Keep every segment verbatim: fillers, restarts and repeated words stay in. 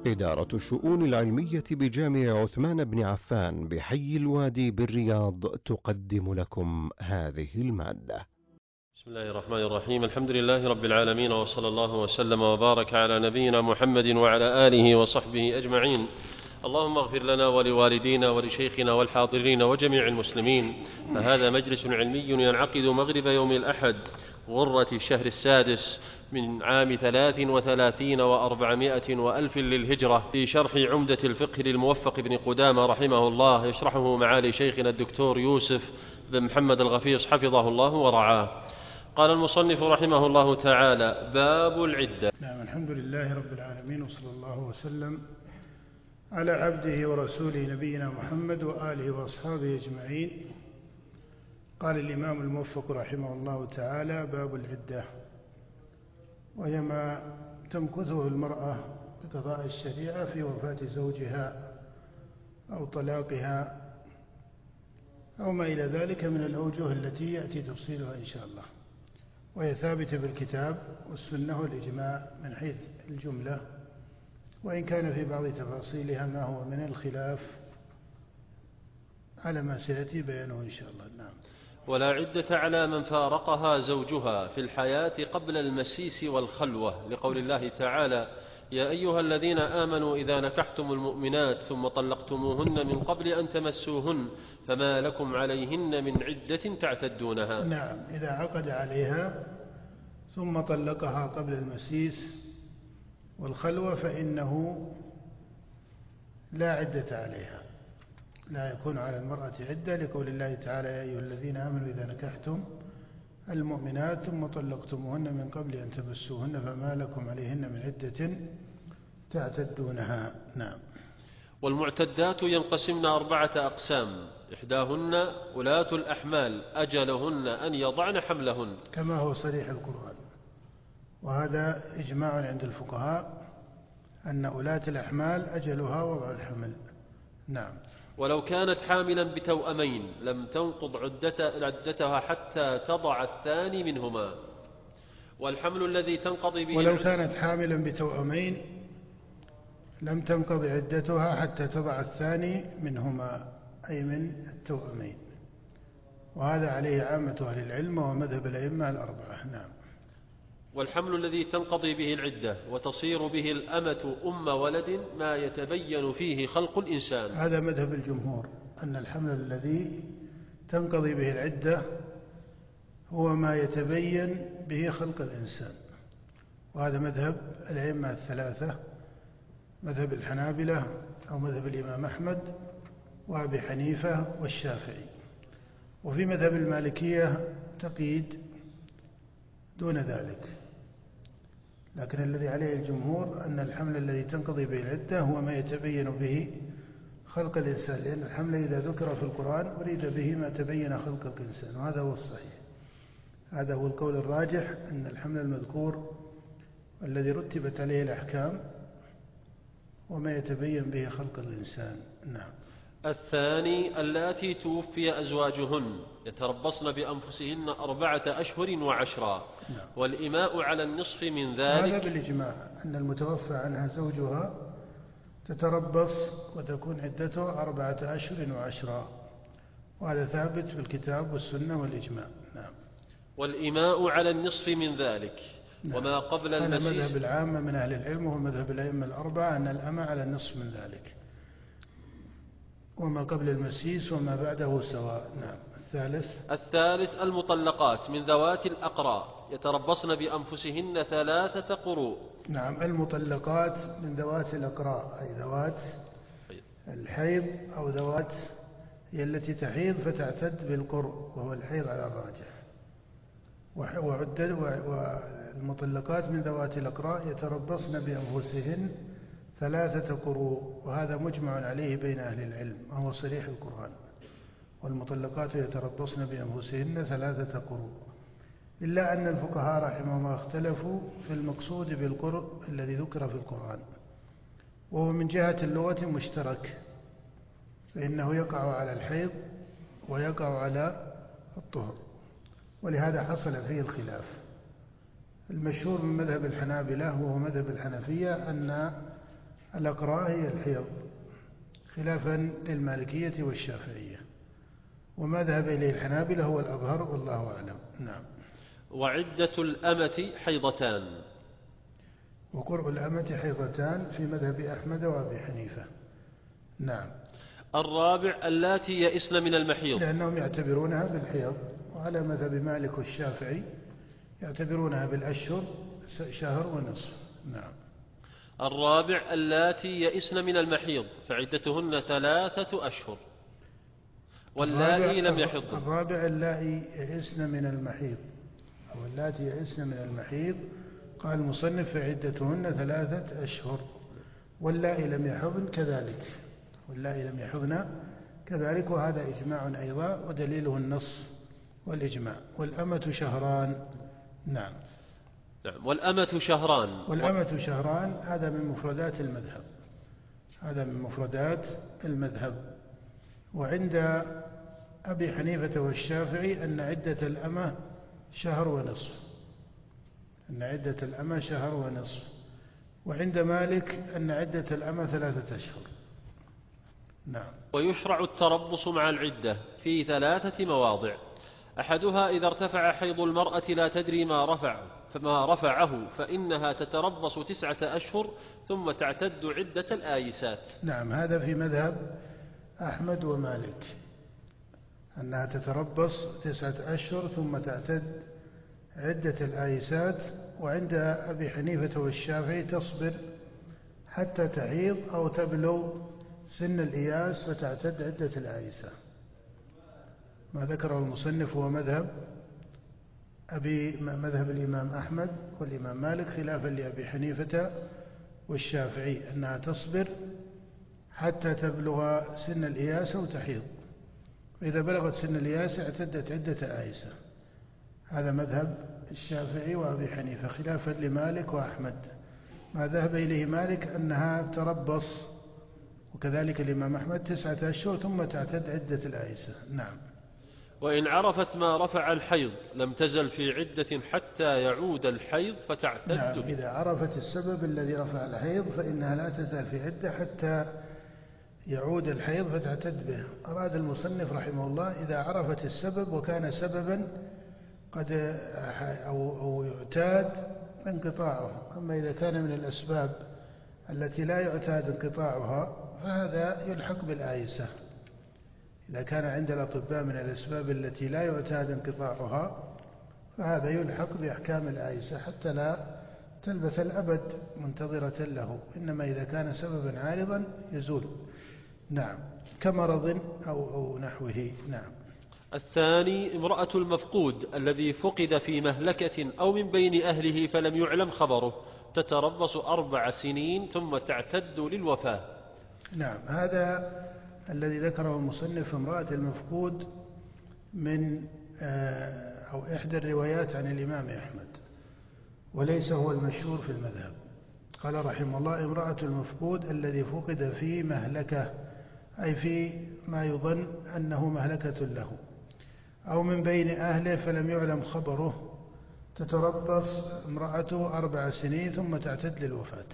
إدارة الشؤون العلمية بجامع عثمان بن عفان بحي الوادي بالرياض تقدم لكم هذه المادة. بسم الله الرحمن الرحيم. الحمد لله رب العالمين، وصلى الله وسلم وبارك على نبينا محمد وعلى آله وصحبه أجمعين. اللهم اغفر لنا ولوالدينا ولشيخنا والحاضرين وجميع المسلمين. فهذا مجلس علمي ينعقد مغرب يوم الأحد غرة الشهر السادس من عام ثلاث وثلاثين وأربعمائة وألف للهجرة، في شرح عمدة الفقه للموفق بن قدامة رحمه الله، يشرحه معالي شيخنا الدكتور يوسف بن محمد الغفيص حفظه الله ورعاه. قال المصنف رحمه الله تعالى: باب العدة. نعم، الحمد لله رب العالمين، وصلى الله وسلم على عبده ورسوله نبينا محمد وآله وأصحابه أجمعين. قال الإمام الموفق رحمه الله تعالى: باب العدة، وهي ما تمكثه المرأة بقضاء الشريعة في وفاة زوجها أو طلاقها أو ما إلى ذلك من الأوجه التي يأتي تفصيلها إن شاء الله، وهي ثابتة بالكتاب والسنة والإجماع من حيث الجملة، وإن كان في بعض تفاصيلها ما هو من الخلاف على ما سيأتي بيانه إن شاء الله. نعم. ولا عدة على من فارقها زوجها في الحياة قبل المسيس والخلوة، لقول الله تعالى: يا أيها الذين آمنوا إذا نكحتم المؤمنات ثم طلقتموهن من قبل أن تمسوهن فما لكم عليهن من عدة تعتدونها. نعم، إذا عقد عليها ثم طلقها قبل المسيس والخلوة فإنه لا عدة عليها، لا يكون على المرأة عدة، لقول الله تعالى: يا أيها الذين آمنوا إذا نكحتم المؤمنات ثم طلقتموهن من قبل أن تمسوهن فما لكم عليهن من عدة تعتدونها. نعم. والمعتدات ينقسمن أربعة أقسام: إحداهن ولاة الأحمال أجلهن أن يضعن حملهن، كما هو صريح القرآن، وهذا إجماع عند الفقهاء أن ولاة الأحمال أجلها وضع الحمل. نعم. ولو كانت حاملا بتوأمين لم تنقض عدتها حتى تضع الثاني منهما. والحمل الذي تنقضي به ولو كانت حاملا بتوأمين لم تنقض عدتها حتى تضع الثاني منهما، أي من التوأمين، وهذا عليه عامة أهل العلم ومذهب الأئمة الأربعة. نعم. والحمل الذي تنقضي به العدة وتصير به الأمة أم ولد ما يتبين فيه خلق الإنسان، هذا مذهب الجمهور، أن الحمل الذي تنقضي به العدة هو ما يتبين به خلق الإنسان، وهذا مذهب الأئمة الثلاثة، مذهب الحنابلة أو مذهب الإمام أحمد وأبي حنيفة والشافعي. وفي مذهب المالكية تقييد دون ذلك، لكن الذي عليه الجمهور أن الحمل الذي تنقضي به العدة هو ما يتبين به خلق الإنسان، لأن الحمل إذا ذكر في القرآن أريد به ما تبين خلق الإنسان، وهذا هو الصحيح. هذا هو القول الراجح، أن الحمل المذكور الذي رتبت عليه الأحكام وما يتبين به خلق الإنسان. نعم. الثاني اللاتي توفي أزواجهن يتربصن بأنفسهن أربعة أشهر وعشرا. نعم. والإماء على النصف من ذلك، هذا بالإجماع أن المتوفى عنها زوجها تتربص وتكون عدتها أربعة أشهر وعشرا، وهذا ثابت في الكتاب والسنة والإجماع. نعم. والإماء على النصف من ذلك. نعم. وما قبل المسيس، هذا مذهب العامة من أهل العلم ومذهب الأئمة الأربعة أن الأمة على النصف من ذلك، وما قبل المسيس وما بعده سواء. نعم. الثالث الثالث المطلقات من ذوات الأقراء يتربصن بأنفسهن ثلاثة قروء. نعم. المطلقات من ذوات الأقراء أي ذوات الحيض أو ذوات هي التي تحيض فتعتد بالقرء، وهو الحيض على الراجح. والمطلقات من ذوات الأقراء يتربصن بأنفسهن ثلاثة قروء، وهذا مجمع عليه بين أهل العلم وهو صريح القرآن. والمطلقات يتربصن بأنفسهن ثلاثة قروء، إلا أن الفقهاء رحمهم الله اختلفوا في المقصود بالقرء الذي ذكر في القرآن، وهو من جهة اللغة مشترك، فإنه يقع على الحيض ويقع على الطهر، ولهذا حصل فيه الخلاف. المشهور من مذهب الحنابلة وهو مذهب الحنفية أن الأقراء هي الحيض خلافا للمالكية والشافعية، وما ذهب إليه الحنابلة هو الأظهر والله أعلم. نعم. وعدة الأمة حيضتان. وقرء الأمة حيضتان في مذهب أحمد وأبي حنيفة. نعم. الرابع اللاتي يئسن من المحيض، لأنهم يعتبرونها بالحيض، وعلى مذهب مالك والشافعي يعتبرونها بالأشهر شهر ونصف. نعم. الرابع اللاتي يئسن من المحيض فعدتهن ثلاثة أشهر واللائي لم يحضن. الرابع اللائي يئسن من المحيض أو اللاتي يئسن من المحيض قال المصنف فعدتهن ثلاثة أشهر، واللائي لم يحضن كذلك، واللائي لم يحضن كذلك، وهذا إجماع أيضا ودليله النص والإجماع. والأمة شهران. نعم. نعم. والأمة شهران. والأمة شهران هذا من مفردات المذهب، هذا من مفردات المذهب. وعند أبي حنيفة والشافعي أن عدة الأمة شهر ونصف، أن عدة الأمة شهر ونصف. وعند مالك أن عدة الأمة ثلاثة أشهر. نعم. ويشرع التربص مع العدة في ثلاثة مواضع. أحدها إذا ارتفع حيض المرأة لا تدري ما رفع فما رفعه فإنها تتربص تسعة أشهر ثم تعتد عدة الآيسات. نعم. هذا في مذهب أحمد ومالك، أنها تتربص تسعة أشهر ثم تعتد عدة الآيسات. وعند أبي حنيفة والشافعي تصبر حتى تحيض أو تبلغ سن الإياس فتعتد عدة الآيسة. ما ذكره المصنف هو مذهب أبي مذهب الإمام أحمد والإمام مالك خلافا لأبي حنيفة والشافعي، أنها تصبر حتى تبلغ سن الإياس وتحيض، وإذا بلغت سن الإياس اعتدت عدة آيسة. هذا مذهب الشافعي وأبي حنيفة خلافا لمالك وأحمد. ما ذهب إليه مالك أنها تربص، وكذلك الإمام أحمد تسعة أشهر ثم تعتد عدة الآيسة. نعم. وإن عرفت ما رفع الحيض لم تزل في عدة حتى يعود الحيض فتعتد. نعم. إذا عرفت السبب الذي رفع الحيض فإنها لا تزال في عدة حتى يعود الحيض فتعتد به. أراد المصنف رحمه الله إذا عرفت السبب وكان سببا قد أو, أو يعتاد انقطاعه. أما إذا كان من الأسباب التي لا يعتاد انقطاعها فهذا يلحق بالآيسة. إذا كان عند الأطباء من الأسباب التي لا يعتاد انقطاعها فهذا يلحق بأحكام الآيسة حتى لا تلبث الأبد منتظرة له، إنما إذا كان سببا عارضا يزول. نعم. كمرض أو, أو نحوه. نعم. الثاني امرأة المفقود الذي فقد في مهلكة أو من بين أهله فلم يعلم خبره تتربص أربع سنين ثم تعتد للوفاة. نعم. هذا الذي ذكره المصنف امرأة المفقود من أو إحدى الروايات عن الإمام أحمد، وليس هو المشهور في المذهب. قال رحمه الله امرأة المفقود الذي فقد في مهلكة، أي في ما يظن أنه مهلكة له، أو من بين أهله فلم يعلم خبره تتربص امرأته أربع سنين ثم تعتد للوفاة.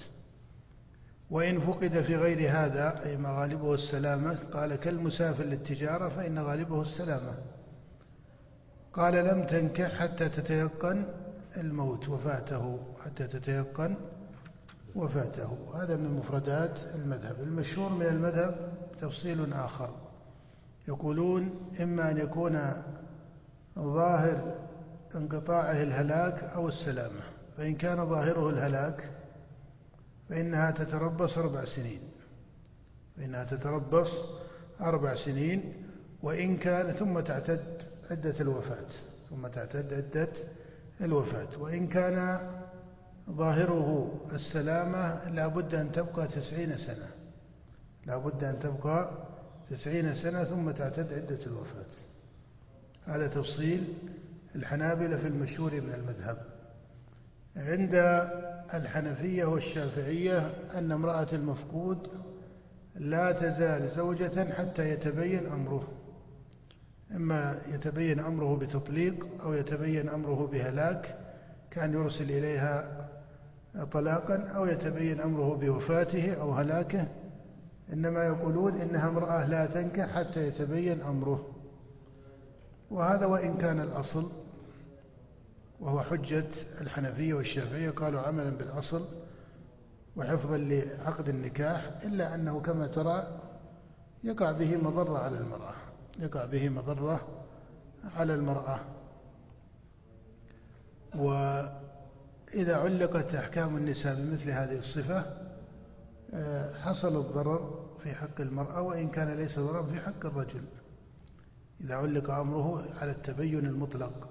وإن فقد في غير هذا أي ما غالبه السلامة، قال كالمسافر للتجارة فإن غالبه السلامة. قال لم تنكح حتى تتيقن الموت وفاته، حتى تتيقن وفاته. هذا من مفردات المذهب. المشهور من المذهب تفصيل آخر، يقولون إما أن يكون ظاهر انقطاعه الهلاك أو السلامة، فإن كان ظاهره الهلاك فإنها تتربص أربع سنين فإنها تتربص أربع سنين وإن كان ثم تعتد عدة الوفاة ثم تعتد عدة الوفاة وإن كان ظاهره السلامة لا بد أن تبقى تسعين سنة لا بد أن تبقى تسعين سنة ثم تعتد عدة الوفاة. هذا تفصيل الحنابلة في المشهور من المذهب. عند الحنفية والشافعية أن امرأة المفقود لا تزال زوجة حتى يتبين أمره، إما يتبين أمره بتطليق أو يتبين أمره بهلاك، كان يرسل إليها طلاقا أو يتبين أمره بوفاته أو هلاكه، إنما يقولون إنها امرأة لا تنكح حتى يتبين أمره. وهذا وإن كان الأصل، وهو حجة الحنفية والشافعية، قالوا عملا بالأصل وحفظا لعقد النكاح، إلا أنه كما ترى يقع به مضرة على المرأة، يقع به مضرة على المرأة. وإذا علقت أحكام النساء بمثل هذه الصفة حصل الضرر في حق المرأة، وإن كان ليس ضرر في حق الرجل إذا علق أمره على التبين المطلق.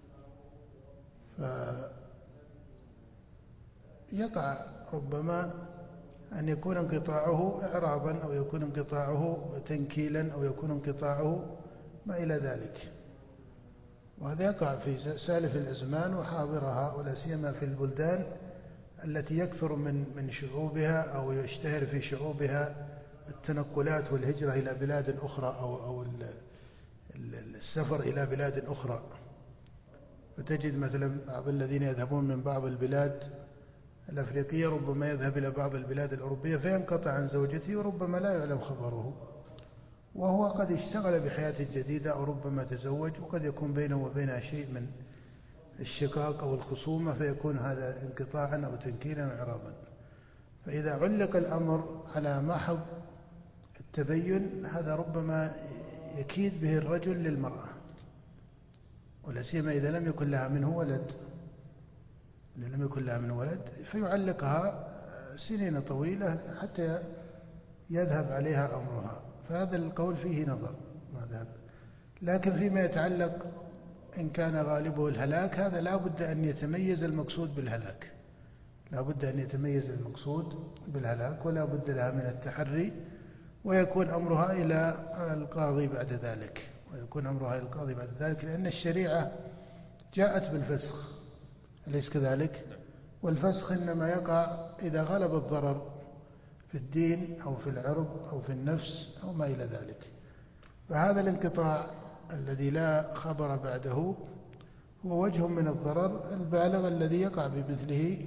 فيقع ربما أن يكون انقطاعه إعراضا، أو يكون انقطاعه تنكيلا، أو يكون انقطاعه ما إلى ذلك. وهذا يقع في سالف الأزمان وحاضرها، ولا سيما في البلدان التي يكثر من من شعوبها أو يشتهر في شعوبها التنقلات والهجرة إلى بلاد أخرى، أو أو السفر إلى بلاد أخرى. فتجد مثلا بعض الذين يذهبون من بعض البلاد الأفريقية ربما يذهب إلى بعض البلاد الأوروبية فينقطع عن زوجته، وربما لا يعلم خبره، وهو قد اشتغل بحياة جديدة، أو ربما تزوج، وقد يكون بينه وبينها شيء من الشقاق أو الخصومة، فيكون هذا انقطاعا أو تنكيلا وإعراضا. فإذا علق الأمر على محض التبين، هذا ربما يكيد به الرجل للمرأة، ولا سيما إذا لم يكن لها منه ولد، إذا لم يكن لها منه ولد فيعلقها سنين طويلة حتى يذهب عليها أمرها. فهذا القول فيه نظر ما ذهب. لكن فيما يتعلق إن كان غالبه الهلاك، هذا لا بد أن يتميز المقصود بالهلاك، لا بد أن يتميز المقصود بالهلاك، ولا بد لها من التحري، ويكون أمرها إلى القاضي بعد ذلك، ويكون أمرها إلى القاضي بعد ذلك، لأن الشريعة جاءت بالفسخ، أليس كذلك؟ والفسخ إنما يقع إذا غلب الضرر في الدين أو في العرض أو في النفس أو ما إلى ذلك. فهذا الانقطاع الذي لا خبر بعده هو وجه من الضرر البالغ الذي يقع بمثله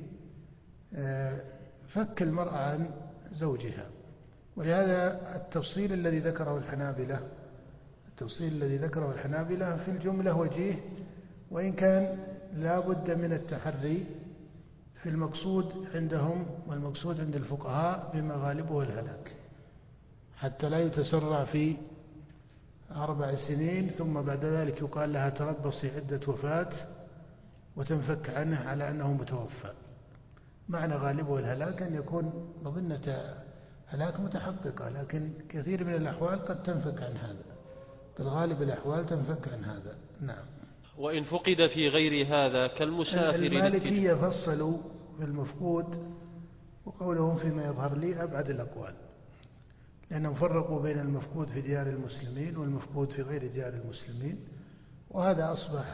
فك المرأة عن زوجها. ولهذا التفصيل الذي ذكره الحنابلة التفصيل الذي ذكره الحنابلة في الجملة وجيه، وإن كان لا بد من التحري في المقصود عندهم والمقصود عند الفقهاء بما غالبه الهلاك، حتى لا يتسرع في أربع سنين ثم بعد ذلك يقال لها تربصي عدة وفاة وتنفك عنه على أنه متوفى. معنى غالبه الهلاك أن يكون مظنة هلاك متحققة، لكن كثير من الأحوال قد تنفك عن هذا، بالغالب الأحوال تنفك عن هذا. نعم. وإن فقد في غير هذا كالمسافر. المالكية فصلوا في المفقود، وقولهم فيما يظهر لي أبعد الأقوال، لأنهم فرقوا بين المفقود في ديار المسلمين والمفقود في غير ديار المسلمين، وهذا أصبح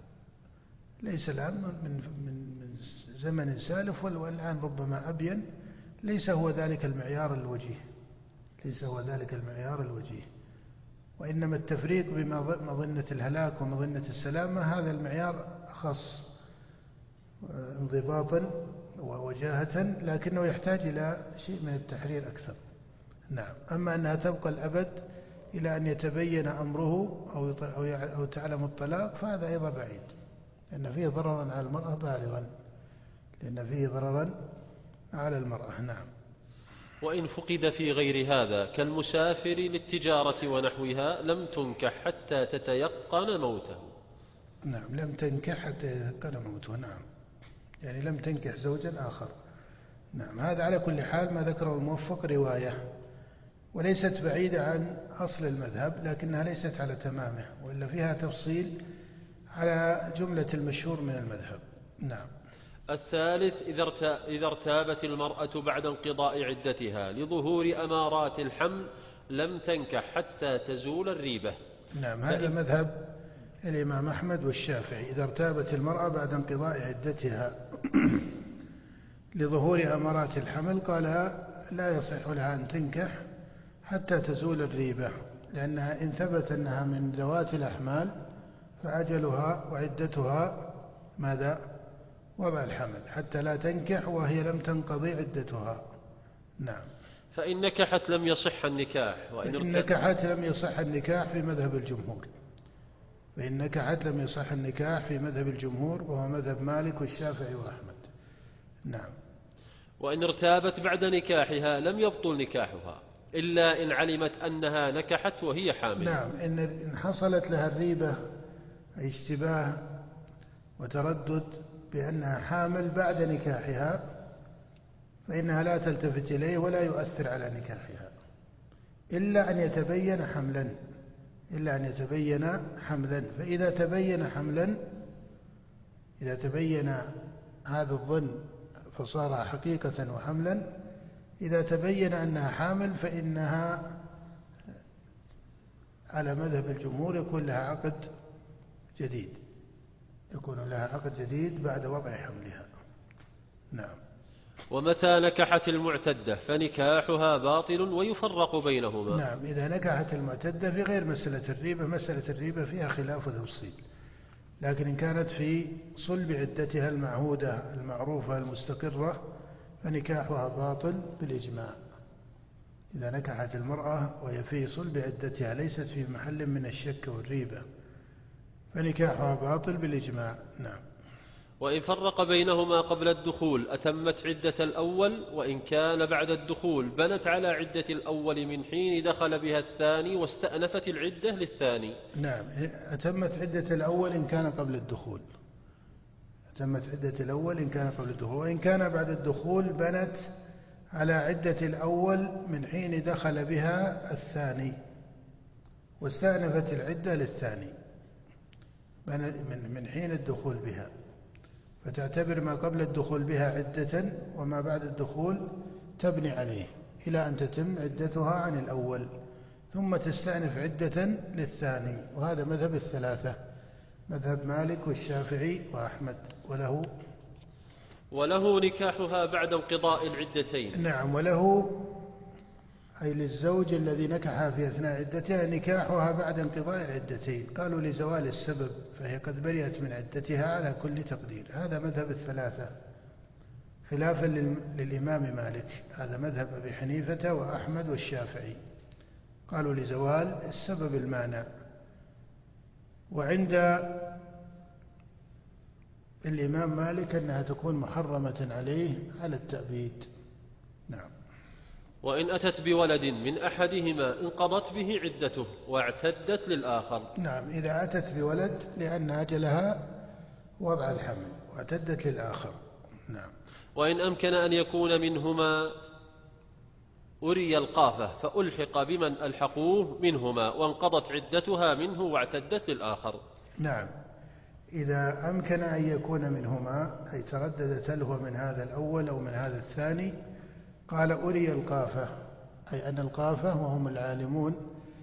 ليس الآن من, من, من زمن سالف، والآن ربما أبين، ليس هو ذلك المعيار الوجيه، ليس هو ذلك المعيار الوجيه، وإنما التفريق بمظنة الهلاك ومظنة السلامة هذا المعيار أخص انضباطا ووجاهة، لكنه يحتاج إلى شيء من التحرير أكثر. نعم. أما أنها تبقى الأبد إلى أن يتبين أمره أو أو تعلم الطلاق، فهذا أيضا بعيد، لأن فيه ضررا على المرأة بالغا، لأن فيه ضررا على المرأة. نعم. وإن فقد في غير هذا كالمسافر للتجارة ونحوها لم تنكح حتى تتيقن موته. نعم، لم تنكح حتى يتيقن موته. نعم، يعني لم تنكح زوجا آخر. نعم. هذا على كل حال ما ذكره الموفق رواية، وليست بعيدة عن أصل المذهب، لكنها ليست على تمامه، وإلا فيها تفصيل على جملة المشهور من المذهب. نعم. الثالث إذا ارتابت المرأة بعد انقضاء عدتها لظهور أمارات الحمل لم تنكح حتى تزول الريبة. نعم، هذا مذهب الإمام أحمد والشافعي. إذا ارتابت المرأة بعد انقضاء عدتها لظهور أمارات الحمل قال لا يصح لها أن تنكح حتى تزول الريبة، لأنها إن ثبت أنها من ذوات الأحمال فأجلها وعدتها ماذا؟ وضع الحمل حتى لا تنكح وهي لم تنقضي عدتها. نعم. فإن نكحت لم يصح النكاح، وإن إن نكحت لم يصح النكاح في مذهب الجمهور، فإن نكحت لم يصح النكاح في مذهب الجمهور وهو مذهب مالك والشافعي وأحمد. نعم. وإن ارتابت بعد نكاحها لم يبطل نكاحها إلا إن علمت أنها نكحت وهي حامل. نعم. إن حصلت لها الريبة أي اشتباه وتردد بأنها حامل بعد نكاحها فإنها لا تلتفت إليه ولا يؤثر على نكاحها إلا أن يتبين حملا إلا أن يتبين حملا فإذا تبين حملا إذا تبين هذا الظن فصار حقيقة وحملا، إذا تبين أنها حامل فإنها على مذهب الجمهور يكون لها عقد جديد يكون لها عقد جديد بعد وضع حملها. نعم. ومتى نكحت المعتدة فنكاحها باطل ويفرق بينهما. نعم. إذا نكحت المعتدة في غير مسألة الريبة، مسألة الريبة فيها خلاف وتفصيل، لكن إن كانت في صلب عدتها المعهودة المعروفة المستقرة فنكاحها باطل بالإجماع. إذا نكحت المرأة وهي في صلب عدتها ليست في محل من الشك والريبة فنكاحها باطل بالإجماع. نعم. وإن فرق بينهما قبل الدخول أتمت عدة الأول، وإن كان بعد الدخول بنت على عدة الأول من حين دخل بها الثاني واستأنفت العدة للثاني. نعم. أتمت عدة الأول إن كان قبل الدخول أتمت عدة الأول إن كان قبل الدخول وإن كان بعد الدخول بنت على عدة الأول من حين دخل بها الثاني واستأنفت العدة للثاني من حين الدخول بها، فتعتبر ما قبل الدخول بها عدة وما بعد الدخول تبني عليه إلى أن تتم عدتها عن الأول ثم تستأنف عدة للثاني. وهذا مذهب الثلاثة، مذهب مالك والشافعي وأحمد. وله وله نكاحها بعد انقضاء العدتين. نعم. وله أي للزوج الذي نكحها في أثناء عدتها نكاحها بعد انقضاء العدتين، قالوا لزوال السبب فهي قد برئت من عدتها على كل تقدير. هذا مذهب الثلاثة خلافا للإمام مالك، هذا مذهب أبي حنيفة وأحمد والشافعي، قالوا لزوال السبب المانع. وعند الإمام مالك أنها تكون محرمة عليه على التأبيد. نعم. وإن أتت بولد من أحدهما انقضت به عدته واعتدت للآخر. نعم. إذا أتت بولد لأن أجلها وضع الحمل واعتدت للآخر. نعم. وإن أمكن أن يكون منهما أري القافة فألحق بمن ألحقوه منهما وانقضت عدتها منه واعتدت للآخر. نعم. إذا أمكن أن يكون منهما أي ترددت له من هذا الأول أو من هذا الثاني، قال أري القافة أي أن القافة وهم العالمون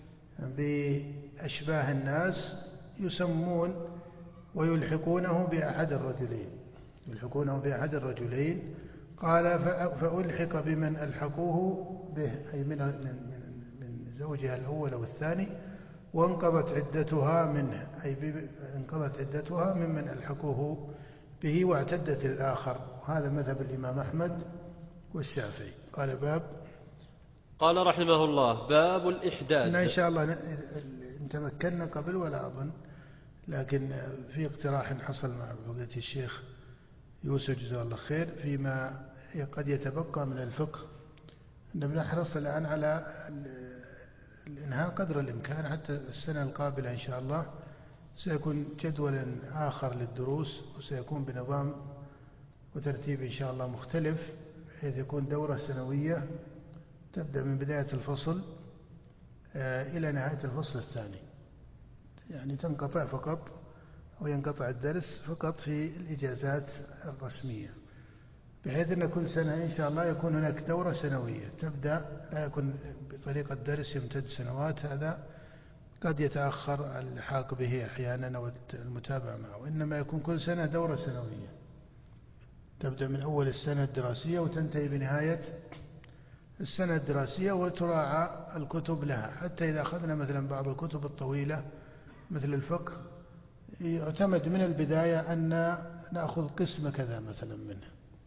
بأشباه الناس يسمون ويلحقونه بأحد الرجلين يلحقونه بأحد الرجلين قال فألحق بمن ألحقوه به أي من من زوجها الأول أو الثاني وانقضت عدتها منه أي انقضت عدتها ممن ألحقوه به واعتدت الآخر. هذا مذهب الإمام أحمد والشافعي. قال باب قال رحمه الله باب الإحداد. إن شاء الله تمكنا قبل ولا أظن، لكن في اقتراح حصل مع فضيلة الشيخ يوسف جزاه الله خير فيما قد يتبقى من الفقه أن بنحرص الآن على الإنهاء قدر الإمكان حتى السنة القابلة إن شاء الله سيكون جدولا آخر للدروس وسيكون بنظام وترتيب إن شاء الله مختلف بحيث يكون دورة سنوية تبدأ من بداية الفصل إلى نهاية الفصل الثاني، يعني تنقطع فقط أو ينقطع الدرس فقط في الإجازات الرسمية، بحيث أن كل سنة إن شاء الله يكون هناك دورة سنوية تبدأ لا يكون بطريقة درس يمتد سنوات، هذا قد يتأخر الحاق به أحيانا أو المتابعة معه، وإنما يكون كل سنة دورة سنوية تبدأ من أول السنة الدراسية وتنتهي بنهاية السنة الدراسية وتراعى الكتب لها، حتى إذا أخذنا مثلا بعض الكتب الطويلة مثل الفقه يعتمد من البداية أن نأخذ قسم كذا مثلا منه.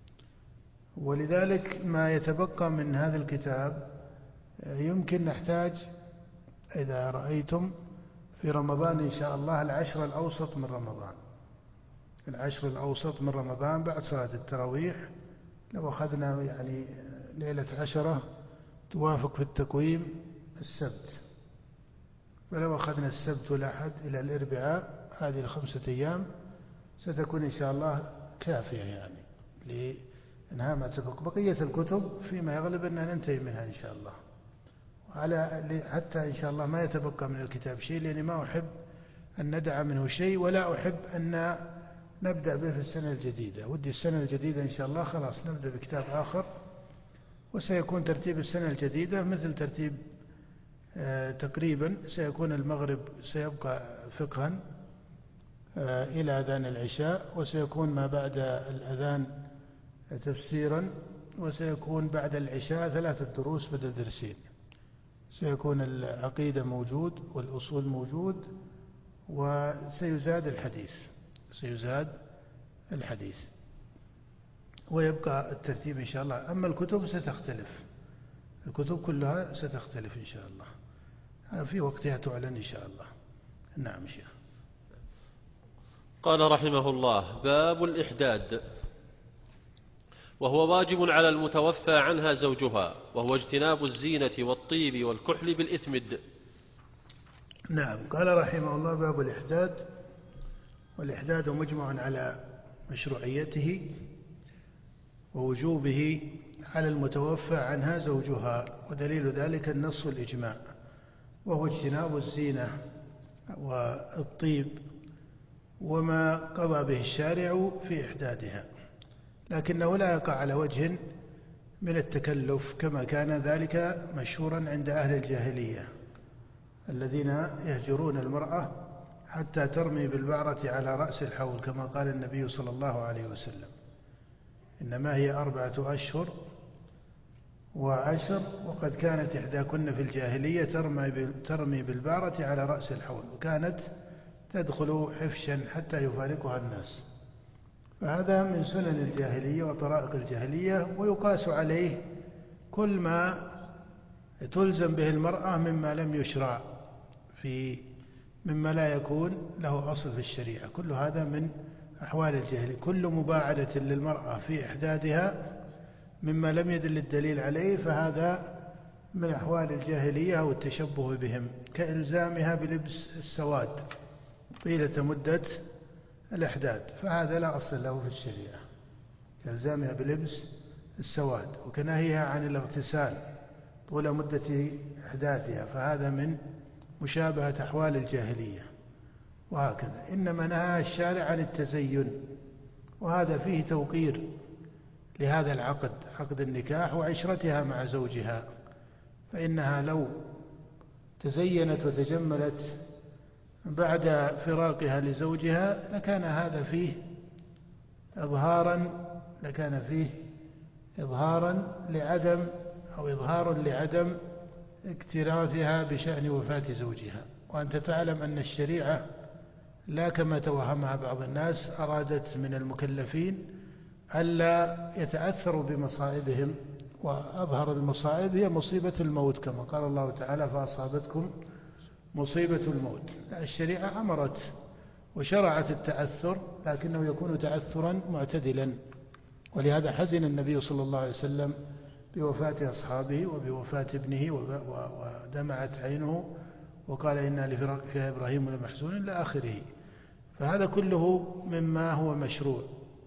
ولذلك ما يتبقى من هذا الكتاب يمكن نحتاج إذا رأيتم في رمضان إن شاء الله العشر الأوسط من رمضان، العشر الأوسط من رمضان بعد صلاة التراويح، لو أخذنا يعني ليلة عشرة توافق في التقويم السبت، ولو أخذنا السبت والأحد إلى الأربعاء، هذه الخمسة أيام ستكون إن شاء الله كافية يعني لإنهاء ما تبقى. بقية الكتب فيما يغلب أن ننتهي منها إن شاء الله، على حتى إن شاء الله ما يتبقى من الكتاب شيء، لأني ما أحب أن ندع منه شيء، ولا أحب أن نبدأ به في السنة الجديدة. ودي السنة الجديدة إن شاء الله خلاص نبدأ بكتاب آخر، وسيكون ترتيب السنة الجديدة مثل ترتيب آه تقريبا سيكون المغرب سيبقى فقها آه إلى أذان العشاء، وسيكون ما بعد الأذان تفسيرا، وسيكون بعد العشاء ثلاثة دروس بدل درسين. سيكون العقيدة موجود والأصول موجود، وسيزاد الحديث سيزاد الحديث ويبقى الترتيب إن شاء الله. أما الكتب ستختلف، الكتب كلها ستختلف إن شاء الله، في وقتها تعلن إن شاء الله. نعم شيخ. قال رحمه الله: باب الإحداد، وهو واجب على المتوفى عنها زوجها، وهو اجتناب الزينة والطيب والكحل بالإثمد. نعم. قال رحمه الله: باب الإحداد، والإحداد مجمع على مشروعيته ووجوبه على المتوفى عنها زوجها، ودليل ذلك النص والإجماع، وهو اجتناب الزينة والطيب وما قضى به الشارع في إحدادها، لكنه لا يقع على وجه من التكلف كما كان ذلك مشهورا عند أهل الجاهلية الذين يهجرون المرأة حتى ترمي بالبعرة على رأس الحول، كما قال النبي صلى الله عليه وسلم: إنما هي أربعة أشهر وعشر، وقد كانت إحداكن في الجاهلية ترمي بالبعرة على رأس الحول، وكانت تدخل حفشا حتى يفارقها الناس. فهذا من سنن الجاهلية وطرائق الجاهلية، ويقاس عليه كل ما تلزم به المرأة مما لم يشرع في مما لا يكون له أصل في الشريعة. كل هذا من أحوال الجاهلية، كل مباعدة للمرأة في إحدادها مما لم يدل الدليل عليه فهذا من أحوال الجاهلية والتشبه بهم، كإلزامها بلبس السواد طيلة مدة الإحداد، فهذا لا أصل له في الشريعة، كإلزامها بلبس السواد، وكنهيها عن الاغتسال طول مدة إحداثها، فهذا من مشابهة أحوال الجاهلية. وهكذا إنما نهى الشارع عن التزين، وهذا فيه توقير لهذا العقد، عقد النكاح وعشرتها مع زوجها، فإنها لو تزينت وتجملت بعد فراقها لزوجها لكان هذا فيه إظهارا لكان فيه إظهارا لعدم أو إظهار لعدم اكتراثها بشأن وفاة زوجها. وأنت تعلم أن الشريعة لا كما توهمها بعض الناس أرادت من المكلفين ألا يتأثروا بمصائبهم، وأظهر المصائب هي مصيبة الموت كما قال الله تعالى: فأصابتكم مصيبة الموت. الشريعة أمرت وشرعت التأثر، لكنه يكون تأثرا معتدلا، ولهذا حزن النبي صلى الله عليه وسلم بوفاة أصحابه وبوفاة ابنه ودمعت عينه وقال: إنا لفراقك يا إبراهيم لمحزون إلى آخره. فهذا كله مما هو مشروع،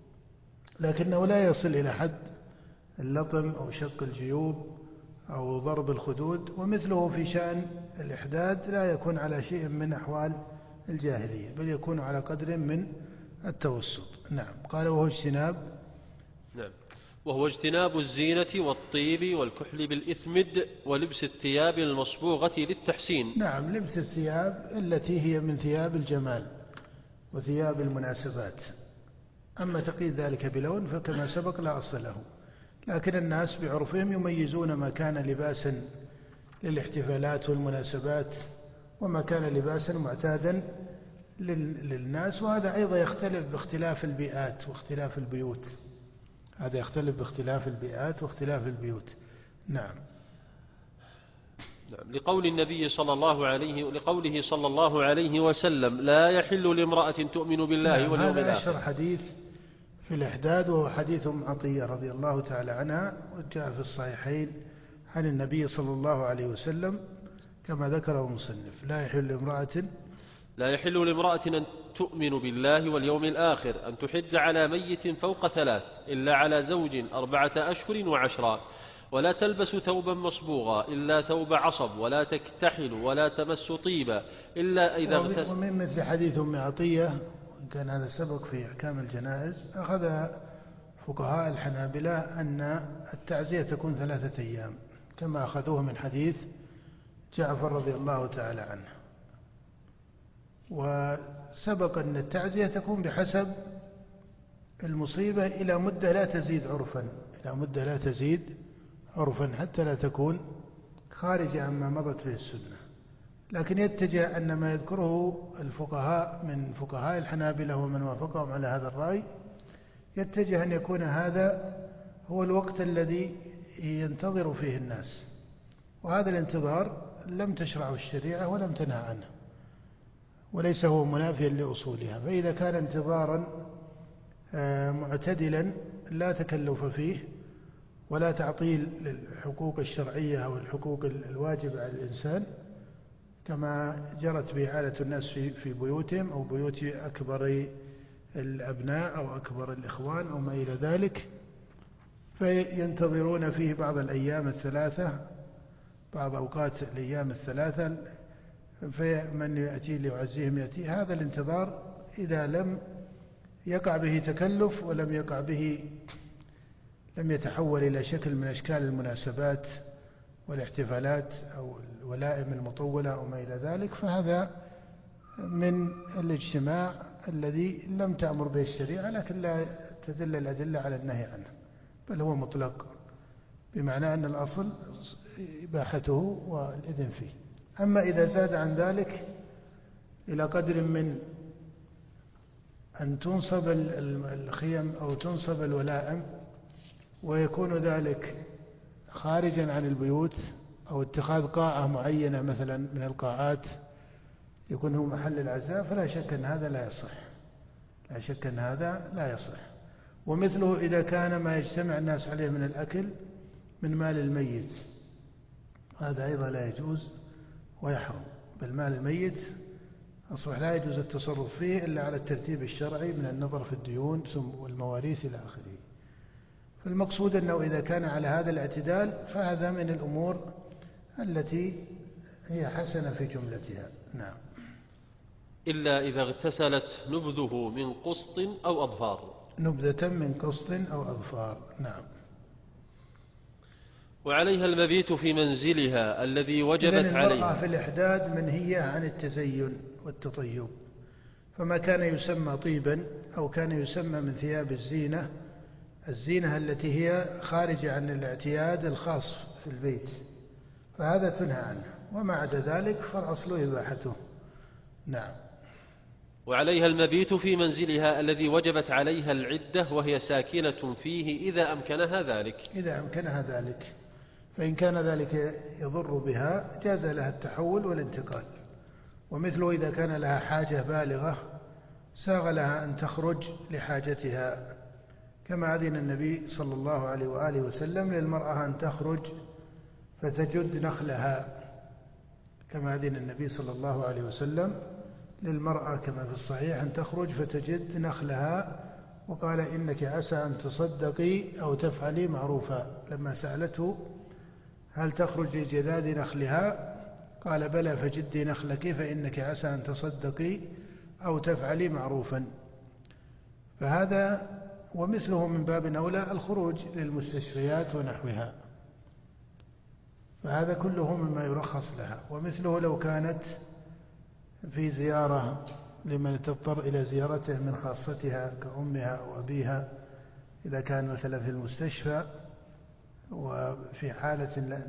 لكنه لا يصل إلى حد اللطم أو شق الجيوب أو ضرب الخدود، ومثله في شأن الإحداد لا يكون على شيء من أحوال الجاهلية، بل يكون على قدر من التوسط. نعم. قال: وهو اجتناب نعم وهو اجتناب الزينة والطيب والكحل بالإثمد ولبس الثياب المصبوغة للتحسين. نعم، لبس الثياب التي هي من ثياب الجمال وثياب المناسبات. أما تقييد ذلك بلون فكما سبق لا أصل له، لكن الناس بعرفهم يميزون ما كان لباسا للاحتفالات والمناسبات وما كان لباسا معتادا للناس. وهذا أيضا يختلف باختلاف البيئات واختلاف البيوت، هذا يختلف باختلاف البيئات واختلاف البيوت. نعم. نعم. لقول النبي صلى الله عليه لقوله صلى الله عليه وسلم: لا يحل لامرأة تؤمن بالله نعم. واليوم الآخر. هذا أشهر حديث في الإحداد، وهو حديث أم عطية رضي الله تعالى عنها، وجاء في الصحيحين عن النبي صلى الله عليه وسلم كما ذكره المصنف: لا يحل لامرأة لا يحل لامرأة أن تؤمن بالله واليوم الآخر أن تحد على ميت فوق ثلاث إلا على زوج أربعة أشهر وعشرا، ولا تلبس ثوبا مصبوغا إلا ثوب عصب، ولا تكتحل ولا تمس طيبا إلا إذا اغتسل. ومن مثل حديث أم عطية، وإن كان هذا سبق في أحكام الجنائز، أخذ فقهاء الحنابلة أن التعزية تكون ثلاثة أيام كما أخذوه من حديث جعفر رضي الله تعالى عنه. وسبق أن التعزية تكون بحسب المصيبة إلى مدة لا تزيد عرفا إلى مدة لا تزيد عرفا حتى لا تكون خارجة عما مضت به السنة. لكن يتجه أن ما يذكره الفقهاء من فقهاء الحنابلة ومن وافقهم على هذا الرأي، يتجه أن يكون هذا هو الوقت الذي ينتظر فيه الناس، وهذا الانتظار لم تشرعه الشريعة ولم تنهى عنه، وليس هو منافيا لأصولها. فإذا كان انتظارا معتدلا لا تكلف فيه ولا تعطيل للحقوق الشرعية أو الحقوق الواجبة على الإنسان كما جرت به عادة الناس في في بيوتهم أو بيوت أكبر الأبناء أو أكبر الإخوان أو ما إلى ذلك، فينتظرون فيه بعض الأيام الثلاثة، بعض أوقات الأيام الثلاثة، فمن يأتي ليعزيهم يأتي. هذا الانتظار إذا لم يقع به تكلف ولم يقع به لم يتحول إلى شكل من أشكال المناسبات والاحتفالات أو الولائم المطولة أو ما إلى ذلك، فهذا من الاجتماع الذي لم تأمر به الشريعة، لكن لا تدل الأدلة على النهي عنه، بل هو مطلق، بمعنى أن الأصل إباحته والإذن فيه. أما إذا زاد عن ذلك إلى قدر من أن تنصب الخيم أو تنصب الولائم ويكون ذلك خارجا عن البيوت، أو اتخاذ قاعة معينة مثلا من القاعات يكون هو محل العزاء، فلا شك أن هذا لا يصح، لا شك أن هذا لا يصح. ومثله إذا كان ما يجتمع الناس عليه من الأكل من مال الميت، هذا أيضا لا يجوز ويحرم. بل مال الميت أصبح لا يجوز التصرف فيه إلا على الترتيب الشرعي من النظر في الديون والمواريث إلى آخره. فالمقصود أنه إذا كان على هذا الاعتدال فهذا من الأمور التي هي حسنة في جملتها. نعم. إلا إذا اغتسلت نبذه من قسط أو أظفار. نبذة من قسط أو أظفار. نعم. وعليها المبيت في منزلها الذي وجبت عليها. عليها. المرأة في الإحداد منهية عن التزين والتطيب، فما كان يسمى طيبا أو كان يسمى من ثياب الزينة، الزينة التي هي خارجة عن الاعتياد الخاص في البيت، فهذا تنهى عنه، وما عدا ذلك فالأصل إباحته. نعم. وعليها المبيت في منزلها الذي وجبت عليها العدة وهي ساكنة فيه إذا أمكنها ذلك. إذا أمكنها ذلك، فإن كان ذلك يضر بها جاز لها التحول والانتقال. ومثله إذا كان لها حاجة بالغة ساغ لها أن تخرج لحاجتها، كما أذن النبي صلى الله عليه وآله وسلم للمرأة أن تخرج فتجد نخلها، كما أذن النبي صلى الله عليه وسلم للمرأة كما في الصحيح أن تخرج فتجد نخلها، وقال إنك عسى أن تصدقي أو تفعلي معروفا. لما سألته هل تخرج لجداد نخلها قال بلى فجدي نخلك فإنك عسى أن تصدقي أو تفعلي معروفا. فهذا ومثله من باب أولى الخروج للمستشفيات ونحوها، فهذا كله مما يرخص لها. ومثله لو كانت في زيارة لمن تضطر إلى زيارته من خاصتها كأمها أو أبيها، إذا كان مثلا في المستشفى وفي حالة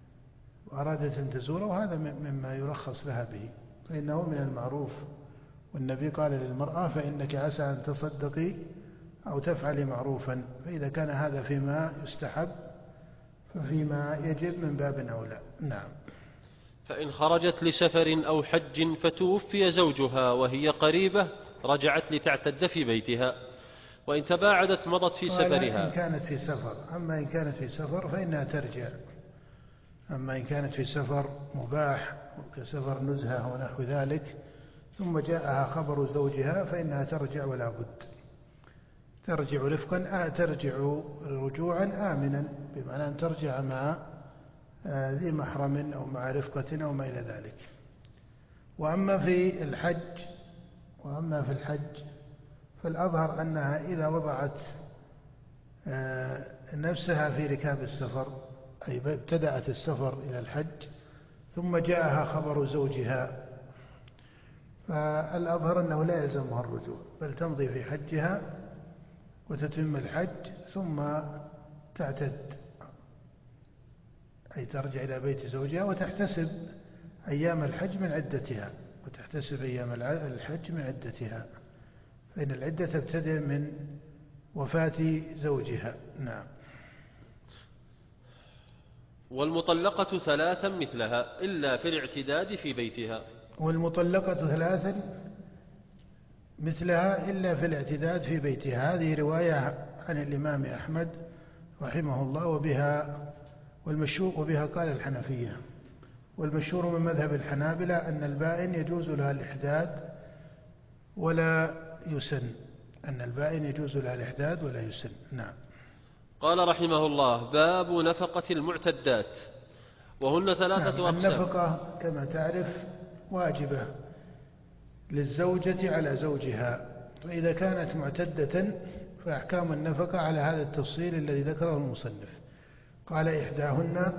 وأرادت أن تزوره، وهذا مما يرخص لها به، فإنه من المعروف والنبي قال للمرأة فإنك عسى أن تصدقي أو تفعلي معروفا، فإذا كان هذا فيما يستحب ففيما يجب من باب أولى. نعم. فإن خرجت لسفر أو حج فتوفي زوجها وهي قريبة رجعت لتعتد في بيتها، وإن تباعدت مضت في سفرها. إن كانت في سفر. أما إن كانت في سفر فإنها ترجع. أما إن كانت في سفر مباح كسفر نزهة ونحو ذلك ثم جاءها خبر زوجها فإنها ترجع ولا بد، ترجع رفقا، ترجع رجوعا آمنا، بمعنى أن ترجع مع ذي محرم أو مع رفقة أو ما إلى ذلك. وأما في الحج وأما في الحج فالأظهر أنها إذا وضعت نفسها في ركاب السفر، أي ابتدأت السفر إلى الحج ثم جاءها خبر زوجها، فالأظهر أنه لا يلزمها الرجوع، بل تمضي في حجها وتتم الحج ثم تعتد، أي ترجع إلى بيت زوجها وتحتسب أيام الحج من عدتها وتحتسب أيام الحج من عدتها، فإن العدة تبتدئ من وفاة زوجها. نعم. والمطلقة ثلاثا مثلها إلا في الاعتداد في بيتها. والمطلقة ثلاثا مثلها إلا في الاعتداد في بيتها، هذه رواية عن الإمام أحمد رحمه الله، وبها والمشهور وبها قال الحنفية، والمشهور من مذهب الحنابلة أن البائن يجوز لها الإحداد ولا يسن، أن البائن يجوز لها الإحداد ولا يسن. نعم. قال رحمه الله: باب نفقة المعتدات، وهن ثلاثة نعم. أقسام. النفقة كما تعرف واجبة للزوجة على زوجها، فإذا كانت معتدة فأحكام النفقة على هذا التفصيل الذي ذكره المصنف. قال إحداهن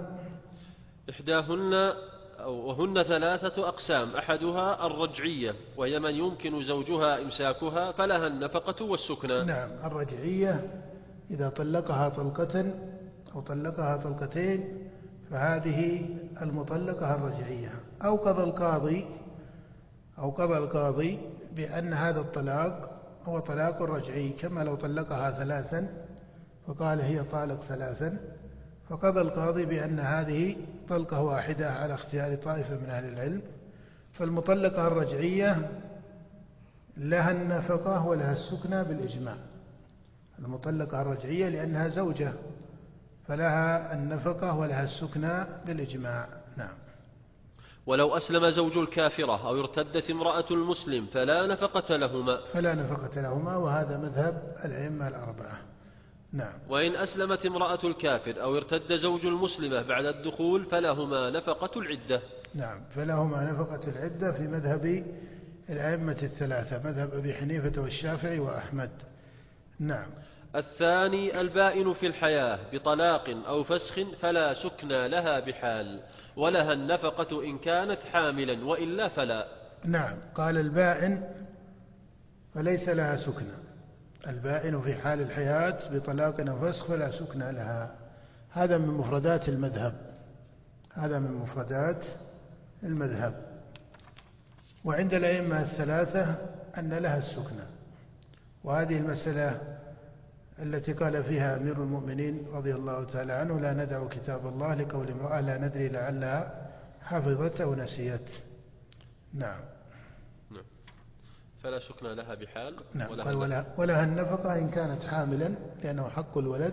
إحداهن وهن ثلاثة أقسام، أحدها الرجعية وهي من يمكن زوجها إمساكها فلها النفقة والسكنى. نعم. الرجعية إذا طلقها طلقة أو طلقها طلقتين فهذه المطلقة الرجعية، أو قضى القاضي أو قضى القاضي بأن هذا الطلاق هو طلاق رجعي، كما لو طلقها ثلاثا فقال هي طالق ثلاثا، فقضى القاضي بأن هذه طلقة واحدة على اختيار طائفة من أهل العلم، فالمطلقة الرجعية لها النفقة ولها السكنى بالإجماع. المطلقة الرجعية لأنها زوجة فلها النفقة ولها السكنى بالإجماع. نعم. ولو أسلم زوج الكافرة أو ارتدت امرأة المسلم فلا نفقة لهما فلا نفقة لهما وهذا مذهب الأئمة الأربعة. نعم. وإن أسلمت امرأة الكافر أو ارتد زوج المسلمة بعد الدخول فلهما نفقة العدة. نعم. فلهما نفقة العدة في مذهب الأئمة الثلاثة، مذهب أبي حنيفة والشافعي وأحمد. نعم. الثاني البائن في الحياة بطلاق أو فسخ فلا سكنى لها بحال، ولها النفقة إن كانت حاملا وإلا فلا. نعم. قال البائن فليس لها سكنى، البائن في حال الحياة بطلاق أو فسخ فلا سكنى لها، هذا من مفردات المذهب، هذا من مفردات المذهب. وعند الأئمة الثلاثة أن لها السكنى، وهذه المسألة التي قال فيها أمير المؤمنين رضي الله تعالى عنه: لا ندع كتاب الله، لقول امرأة لا ندري لعلها حفظت أو نسيت. نعم. نعم. فلا سكنى لها بحال. نعم. قال ولا ولها النفقة إن كانت حاملا، لأنه حق الولد،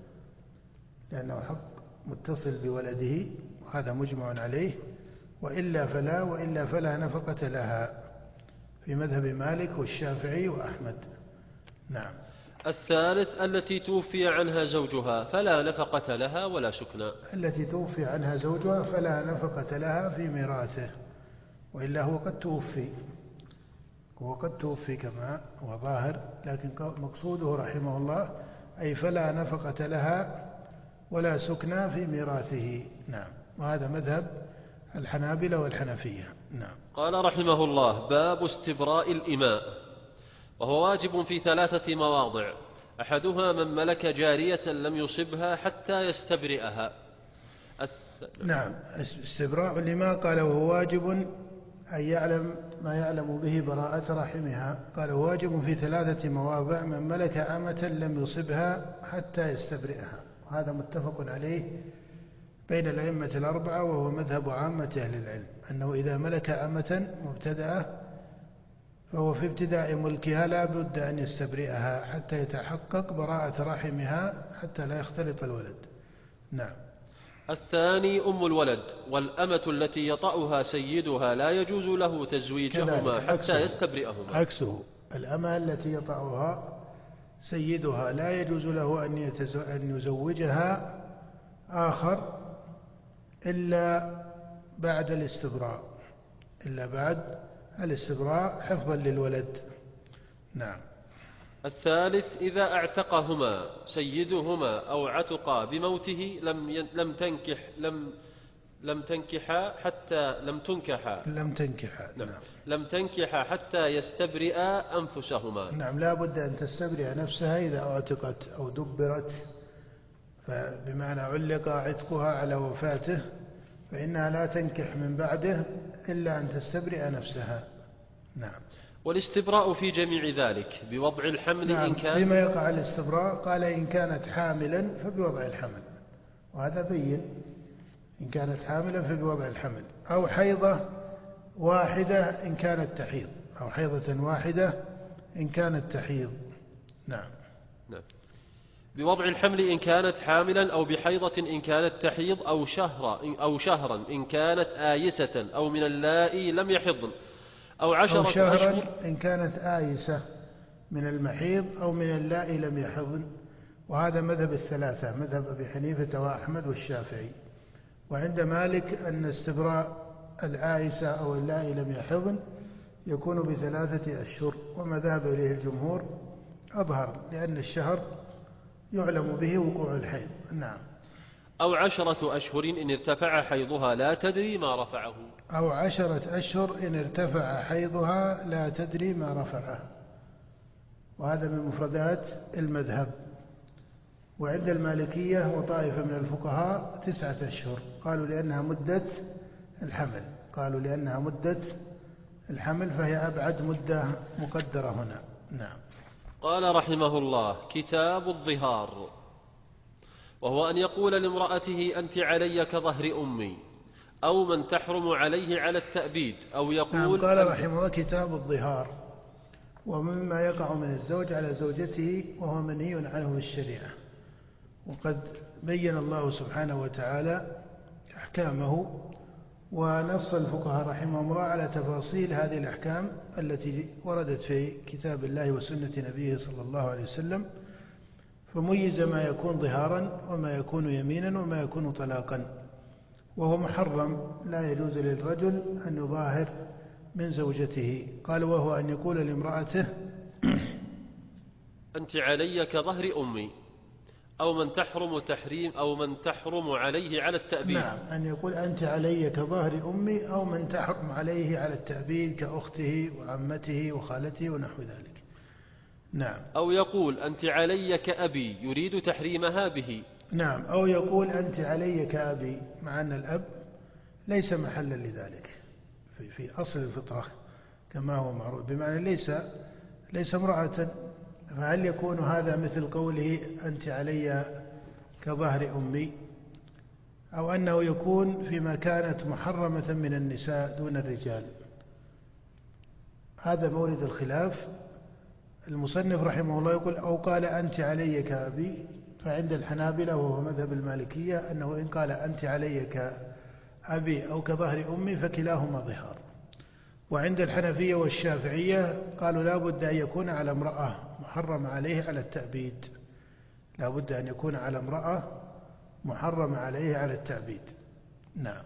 لأنه حق متصل بولده وهذا مجمع عليه، وإلا فلا وإلا فلا نفقة لها في مذهب مالك والشافعي وأحمد. نعم. الثالث التي توفي عنها زوجها فلا نفقة لها ولا سكنى. التي توفي عنها زوجها فلا نفقة لها في ميراثه، وإلا هو قد توفي، هو قد توفي كما هو ظاهر، لكن مقصوده رحمه الله أي فلا نفقة لها ولا سكنى في ميراثه. نعم. وهذا مذهب الحنابلة والحنفية. نعم. قال رحمه الله: باب استبراء الإماء، وهو واجب في ثلاثة مواضع، أحدها من ملك جارية لم يصبها حتى يستبرئها. نعم. استبراء الإماء قال وهو واجب أن يعلم ما يعلم به براءة رحمها. قال واجب في ثلاثة مواضع: من ملك أمة لم يصبها حتى يستبرئها، وهذا متفق عليه بين الأئمة الأربعة، وهو مذهب عامة أهل العلم، أنه إذا ملك أمة مبتدأة فهو في ابتداء ملكها لا بد أن يستبرئها حتى يتحقق براءة رحمها حتى لا يختلط الولد. نعم. الثاني أم الولد، والأمة التي يطأها سيدها لا يجوز له تزويجهما حتى يستبرئهما. عكسه، الأمة التي يطأها سيدها لا يجوز له أن يزوجها آخر إلا بعد الاستبراء، إلا بعد الاستبراء حفظا للولد. نعم. الثالث إذا اعتقهما سيدهما أو عتقا بموته لم لم تنكح لم لم تنكحا حتى لم تنكحا لم تنكحا نعم. نعم. لم تنكحا حتى يستبرئا أنفسهما. نعم، لا بد أن تستبرئ نفسها إذا اعتقت أو دبرت، فبمعنى علق عتقها على وفاته، فإنها لا تنكح من بعده إلا أن تستبرئ نفسها. نعم. والاستبراء في جميع ذلك بوضع الحمل. نعم. إن كان بما يقع الاستبراء قال إن كانت حاملا فبوضع الحمل، وهذا بين، إن كانت حاملا فبوضع الحمل، أو حيضة واحدة إن كانت تحيض، أو حيضة واحدة إن كانت تحيض. نعم. نعم. بوضع الحمل إن كانت حاملا، أو بحيضة إن كانت تحيض، أو شهرا أو شهرا إن كانت آيسة، أو من اللائي لم يحضن، أو عشرة أو شهرا أشهر إن كانت آيسة من المحيض أو من اللائي لم يحضن. وهذا مذهب الثلاثة، مذهب أبي حنيفة وأحمد والشافعي. وعند مالك أن استبراء الآيسة أو اللائي لم يحضن يكون بثلاثة أشهر، وما ذهب إليه الجمهور أظهر، لأن الشهر يعلم به وقوع الحيض. نعم. أو عشرة أشهر إن ارتفع حيضها لا تدري ما رفعه. أو عشرة أشهر إن ارتفع حيضها لا تدري ما رفعه، وهذا من مفردات المذهب. وعند المالكية وطائفة من الفقهاء تسعة أشهر، قالوا لأنها مدة الحمل، قالوا لأنها مدة الحمل فهي أبعد مدة مقدرة هنا. نعم. قال رحمه الله: كتاب الظهار، وهو أن يقول لامرأته أنت علي كظهر أمي، أو من تحرم عليه على التأبيد، أو يقول. نعم. قال رحمه الله: كتاب الظهار، ومما يقع من الزوج على زوجته وهو منهي عنه بالشريعة، وقد بين الله سبحانه وتعالى أحكامه، ونص الفقهاء رحمهم الله على تفاصيل هذه الأحكام التي وردت في كتاب الله وسنة نبيه صلى الله عليه وسلم، فميز ما يكون ظهارا وما يكون يمينا وما يكون طلاقا. وهو محرم، لا يجوز للرجل أن يظاهر من زوجته. قال: وهو أن يقول لامرأته أنت علي كظهر أمي، أو من تحرم تحريم أو من تحرم عليه على التأبيد. نعم، أن يقول أنت علي كظهر أمي، أو من تحرم عليه على التأبيد كأخته وعمته وخالته ونحو ذلك. نعم. أو يقول أنت علي كأبي يريد تحريمها به. نعم. أو يقول أنت علي كأبي، مع أن الأب ليس محلا لذلك في, في أصل الفطرة كما هو معروف، بمعنى ليس ليس امرأة، فهل يكون هذا مثل قوله أنت علي كظهر أمي، أو أنه يكون فيما كانت محرمة من النساء دون الرجال؟ هذا مورد الخلاف. المصنف رحمه الله يقول: أو قال أنت علي كأبي، فعند الحنابلة وهو مذهب المالكية أنه إن قال أنت علي كأبي أو كظهر أمي فكلاهما ظهار. وعند الحنفية والشافعية قالوا لا بد أن يكون على امرأة محرم عليه على التأبيد، لا بد أن يكون على امرأة محرم عليه على التأبيد. نعم.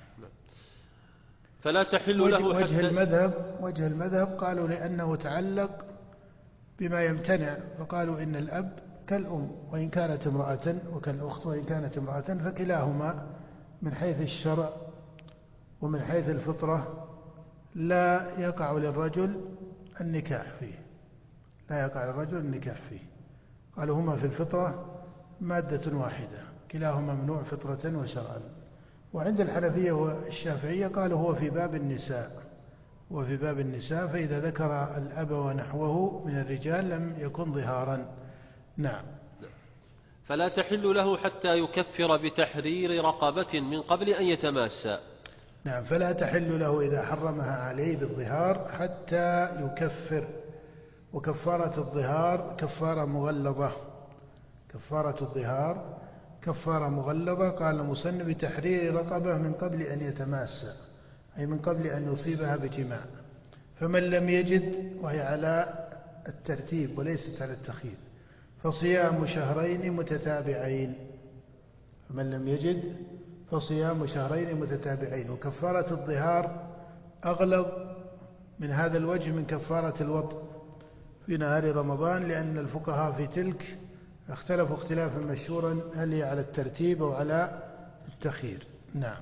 فلا تحل وجه, له وجه المذهب وجه المذهب قالوا لأنه تعلق بما يمتنع، فقالوا إن الأب كالأم وإن كانت امرأة، وكالأخت وإن كانت امرأة، فكلاهما من حيث الشرع ومن حيث الفطرة لا يقع للرجل النكاح فيه، لا يقع للرجل النكاح فيه. قالوا هما في الفطرة مادة واحدة، كلاهما ممنوع فطرة وشرعا. وعند الحنفية والشافعية قالوا هو في باب النساء، وفي باب النساء، فإذا ذكر الأب ونحوه من الرجال لم يكن ظهارا. نعم. فلا تحل له حتى يكفر بتحرير رقبة من قبل أن يتماسى. نعم، فلا تحل له إذا حرمها عليه بالظهار حتى يكفر. وكفارة الظهار كفارة مغلظة، كفارة الظهار كفارة مغلظة. قال المصنف بتحرير رقبة من قبل أن يتماسى، أي من قبل أن يصيبها بجماع. فمن لم يجد، وهي على الترتيب وليست على التخيير، فصيام شهرين متتابعين. فمن لم يجد فصيام شهرين متتابعين. وكفارة الظهار أغلظ من هذا الوجه من كفارة الوطء في نهار رمضان، لأن الفقهاء في تلك اختلفوا اختلافا مشهورا هل هي على الترتيب أو على التخيير. نعم.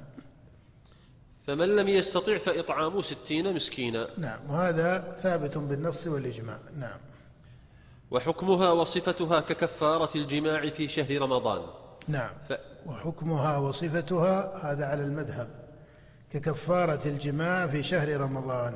فمن لم يستطع فإطعام ستين مسكينا. نعم، وهذا ثابت بالنص والإجماع. نعم. وحكمها وصفتها ككفارة الجماع في شهر رمضان. نعم. ف... وحكمها وصفتها هذا على المذهب ككفارة الجماع في شهر رمضان،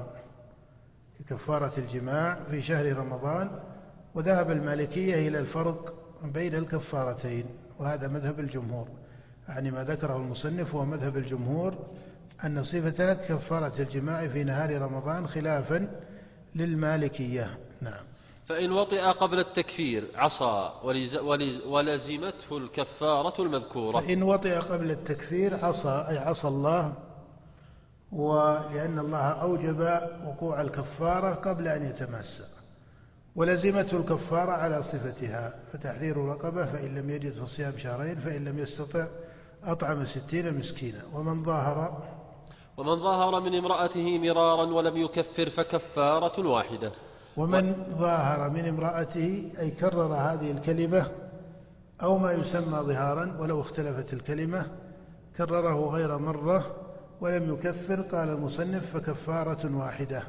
ككفارة الجماع في شهر رمضان. وذهب المالكية إلى الفرق بين الكفارتين، وهذا مذهب الجمهور. يعني ما ذكره المصنف هو مذهب الجمهور، أن صفتها كفارة الجماع في نهار رمضان، خلافا للمالكية. نعم. فإن وطئ قبل التكفير عصى ولز... ولز... ولزمته الكفارة المذكورة. فإن وطئ قبل التكفير عصى، أي عصى الله، ولأن الله أوجب وقوع الكفارة قبل أن يتماسى. ولزمته الكفارة على صفتها، فتحرير رقبة، فإن لم يجد فصيام شهرين، فإن لم يستطع أطعم ستين مسكينا. ومن ظاهر ومن ظاهر من امرأته مرارا ولم يكفر فكفارة واحدة. ومن ظاهر من امرأته، أي كرر هذه الكلمة أو ما يسمى ظهارا ولو اختلفت الكلمة، كرره غير مرة ولم يكفر، قال المصنف فكفارة واحدة،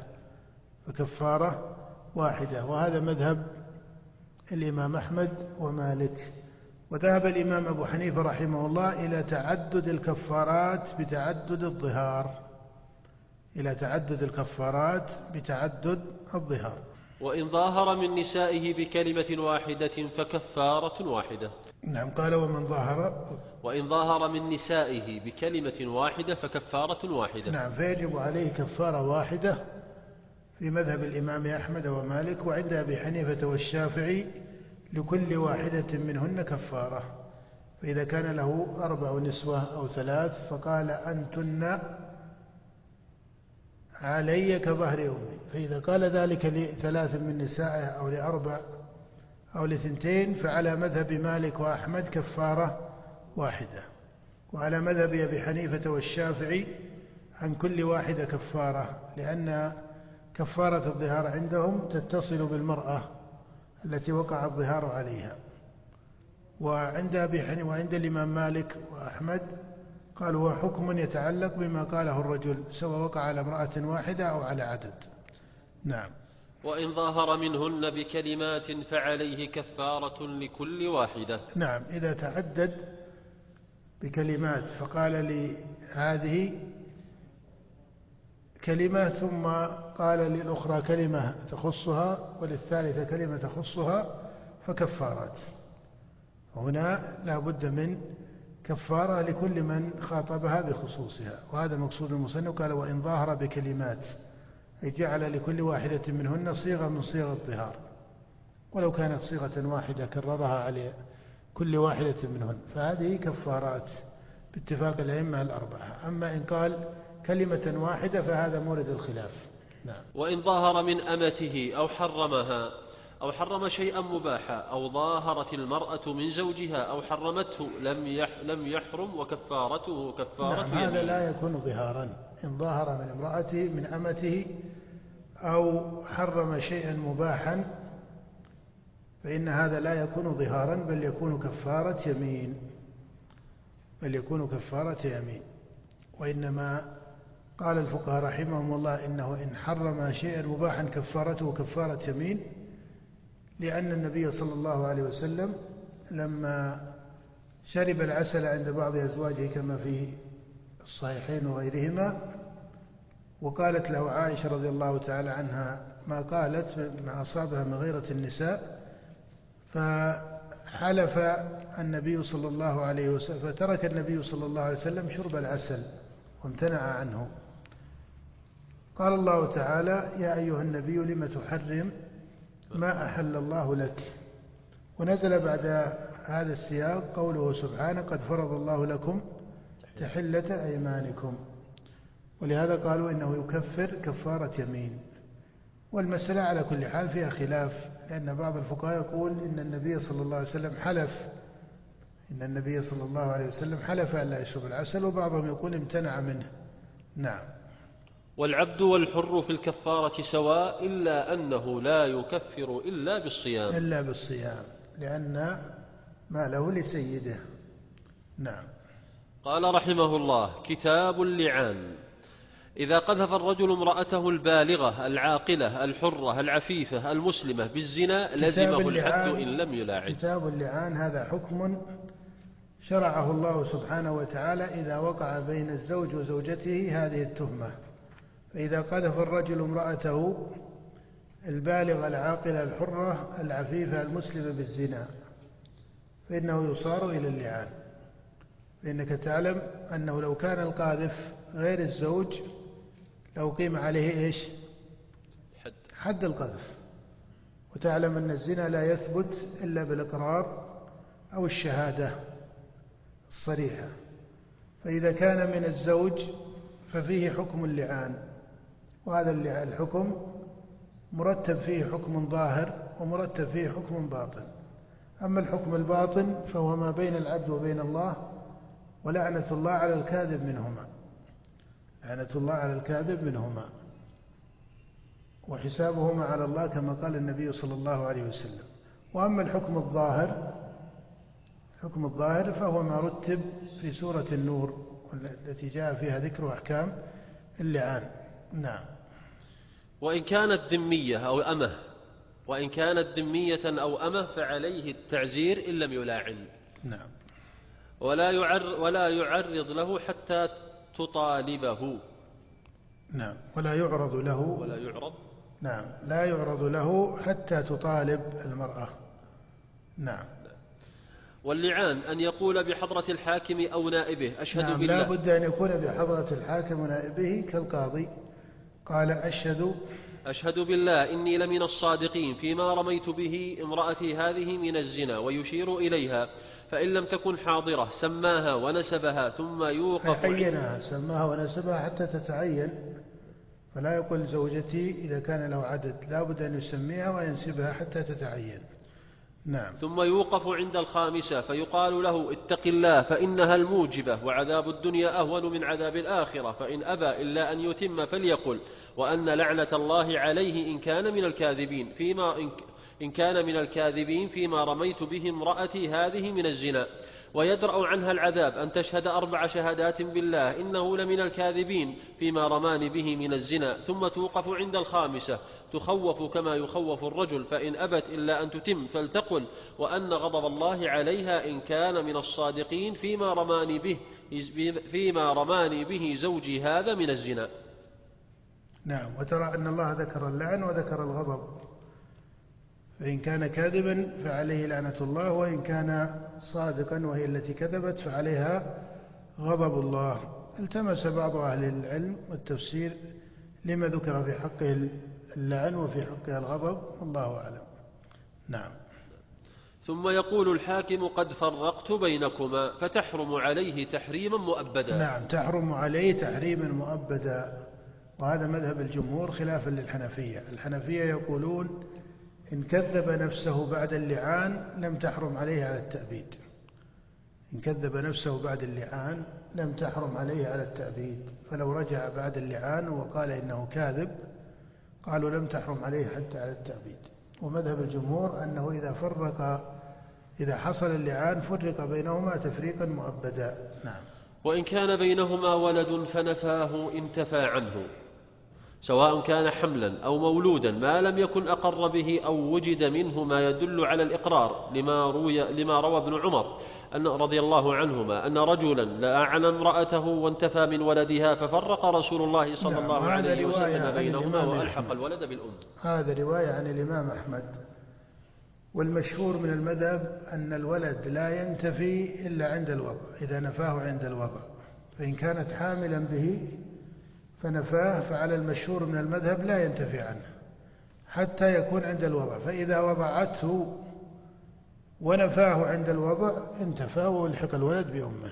فكفارة واحدة. وهذا مذهب الإمام أحمد ومالك. وذهب الإمام أبو حنيفة رحمه الله إلى تعدد الكفارات بتعدد الظهار، إلى تعدد الكفارات بتعدد الظهار. وإن ظاهر من نسائه بكلمة واحدة فكفارة واحدة. نعم. قال ومن ظاهر وإن ظاهر من نسائه بكلمة واحدة فكفارة واحدة. نعم. فيجب عليه كفارة واحدة في مذهب الإمام أحمد ومالك، وعند أبي حنيفة والشافعي لكل واحدة منهن كفارة. فإذا كان له أربع نسوة أو ثلاث فقال أنتن علي كظهر أمي، فإذا قال ذلك لثلاث من نسائه أو لأربع أو لثنتين فعلى مذهب مالك وأحمد كفارة واحدة. وعلى مذهب أبي حنيفة والشافعي عن كل واحدة كفارة، لأن كفارة الظهار عندهم تتصل بالمرأة التي وقع الظهار عليها. وعند أبي حنيفة وعند الإمام مالك وأحمد قال هو حكم يتعلق بما قاله الرجل، سواء وقع على امرأة واحدة أو على عدد. نعم. وإن ظاهر منهن بكلمات فعليه كفارة لكل واحدة. نعم. إذا تعدد بكلمات فقال لي هذه كلمة ثم قال للأخرى كلمة تخصها وللثالثة كلمة تخصها فكفارات. هنا لا بد من كفارة لكل من خاطبها بخصوصها، وهذا مقصود المصنف. قال وإن ظاهر بكلمات، أي جعل لكل واحدة منهن صيغة من صيغ الظهار، ولو كانت صيغة واحدة كررها على كل واحدة منهن، فهذه كفارات باتفاق الأئمة الأربعة. أما إن قال كلمة واحدة فهذا مورد الخلاف. نعم. وإن ظاهر من أمته أو حرمها أو حرم شيئا مباحا أو ظاهرت المرأة من زوجها أو حرمته لم يح لم يحرم وكفارته كفارة نعم. هذا لا يكون ظهارا. إن ظاهر من امرأته من أمته أو حرم شيئا مباحا فإن هذا لا يكون ظهارا، بل يكون كفارة يمين، بل يكون كفارة يمين. وإنما قال الفقهاء رحمهم الله إنه إن حرم شيئا مباحا كفارته كفارة يمين، لأن النبي صلى الله عليه وسلم لما شرب العسل عند بعض أزواجه كما في الصحيحين وغيرهما وقالت له عائشة رضي الله تعالى عنها ما قالت ما أصابها من غيرة النساء، فحلف النبي صلى الله عليه وسلم، فترك النبي صلى الله عليه وسلم شرب العسل وامتنع عنه. قال الله تعالى: يا أيها النبي لم تحرم ما أحل الله لك. ونزل بعد هذا السياق قوله سبحانه: قد فرض الله لكم تحلة أيمانكم. ولهذا قالوا إنه يكفر كفارة يمين. والمسألة على كل حال فيها خلاف، لأن بعض الفقهاء يقول إن النبي صلى الله عليه وسلم حلف إن النبي صلى الله عليه وسلم حلف أن لا يشرب العسل، وبعضهم يقول امتنع منه. نعم. والعبد والحر في الكفارة سواء، إلا أنه لا يكفر إلا بالصيام إلا بالصيام لأن ماله لسيده. نعم. قال رحمه الله: كتاب اللعان. إذا قذف الرجل امرأته البالغة العاقلة الحرة العفيفة المسلمة بالزنا لزمه الحد إن لم يلاعن. كتاب اللعان هذا حكم شرعه الله سبحانه وتعالى إذا وقع بين الزوج وزوجته هذه التهمة. فإذا قذف الرجل امرأته البالغة العاقلة الحرة العفيفة المسلمة بالزنا فإنه يصار إلى اللعان. فإنك تعلم أنه لو كان القاذف غير الزوج لو قيم عليه إيش؟ حد, حد القذف. وتعلم أن الزنا لا يثبت إلا بالإقرار أو الشهادة الصريحة. فإذا كان من الزوج ففيه حكم اللعان، وهذا الحكم مرتب فيه حكم ظاهر ومرتب فيه حكم باطن. أما الحكم الباطن فهو ما بين العبد وبين الله، ولعنة الله على الكاذب منهما لعنة الله على الكاذب منهما وحسابهما على الله كما قال النبي صلى الله عليه وسلم. وأما الحكم الظاهر الحكم الظاهر فهو ما رتب في سورة النور التي جاء فيها ذكر أحكام اللعان. نعم. وإن كانت ذمية أو أمه وإن كانت ذمية أو أمه فعليه التعزير إن لم يلاعن. نعم. ولا يعرض, ولا يعرض له حتى تطالبه. نعم. ولا يعرض له ولا يعرض نعم لا يعرض له حتى تطالب المرأة. نعم. واللعان أن يقول بحضرة الحاكم أو نائبه أشهد نعم بالله. لا بد أن يكون بحضرة الحاكم ونائبه كالقاضي. قال أشهد أشهد بالله إني لمن الصادقين فيما رميت به امرأتي هذه من الزنا، ويشير إليها، فإن لم تكن حاضرة سماها ونسبها ثم يوقف. عينها سماها ونسبها حتى تتعين. فلا يقول زوجتي إذا كان له عدد، لا بد أن يسميها وينسبها حتى تتعين. نعم. ثم يوقف عند الخامسة فيقال له اتق الله فإنها الموجبة، وعذاب الدنيا أهون من عذاب الآخرة، فإن أبى إلا أن يتم فليقل وأن لعنة الله عليه إن كان من الكاذبين فيما إن كان من الكاذبين فيما رميت به امرأتي هذه من الزنا، ويدرأ عنها العذاب أن تشهد أربع شهادات بالله إنه لمن الكاذبين فيما رمان به من الزنا. ثم توقف عند الخامسة تخوف كما يخوف الرجل، فإن أبت إلا أن تتم فلتقل وأن غضب الله عليها إن كان من الصادقين فيما رماني به فيما رماني به زوجي هذا من الزنا. نعم. وترى أن الله ذكر اللعن وذكر الغضب، فإن كان كاذبا فعليه لعنة الله، وإن كان صادقا وهي التي كذبت فعليها غضب الله. التمس بعض أهل العلم والتفسير لما ذكر في حقه اللعن وفي حقها الغضب، والله أعلم. نعم. ثم يقول الحاكم قد فرقت بينكما، فتحرم عليه تحريما مؤبدا. نعم، تحرم عليه تحريما مؤبدا، وهذا مذهب الجمهور خلافا للحنفية. الحنفية يقولون إن كذب نفسه بعد اللعان لم تحرم عليه على التأبيد. إن كذب نفسه بعد اللعان لم تحرم عليه على التأبيد، فلو رجع بعد اللعان وقال إنه كاذب قالوا لم تحرم عليه حتى على التأبيد. ومذهب الجمهور أنه إذا فرق إذا حصل اللعان فرق بينهما تفريقا مؤبدا. نعم. وإن كان بينهما ولد فنفاه انتفى عنه، سواء كان حملا أو مولودا ما لم يكن أقر به أو وجد منه ما يدل على الإقرار، لما, روي لما روى ابن عمر أن رضي الله عنهما أن رجلا لأعن امرأته وانتفى من ولدها ففرق رسول الله صلى نعم. الله عليه وسلم بينهما وألحق أحمد. الولد بالأم. هذا رواية عن الإمام أحمد. والمشهور من المذهب أن الولد لا ينتفي إلا عند الوضع، إذا نفاه عند الوضع، فإن كانت حاملا به فنفاه فعلى المشهور من المذهب لا ينتفي عنه حتى يكون عند الوضع، فإذا وضعته ونفاه عند الوضع انتفى والحق الولد بأمه.